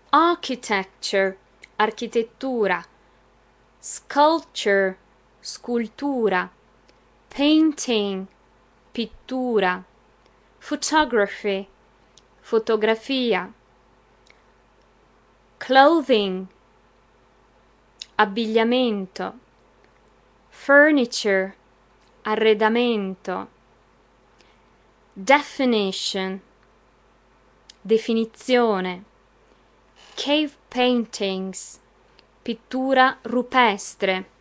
architecture, architettura, sculpture, scultura, painting, pittura, photography, fotografia, clothing, abbigliamento, furniture, arredamento, definition, definizione, cave paintings, pittura rupestre,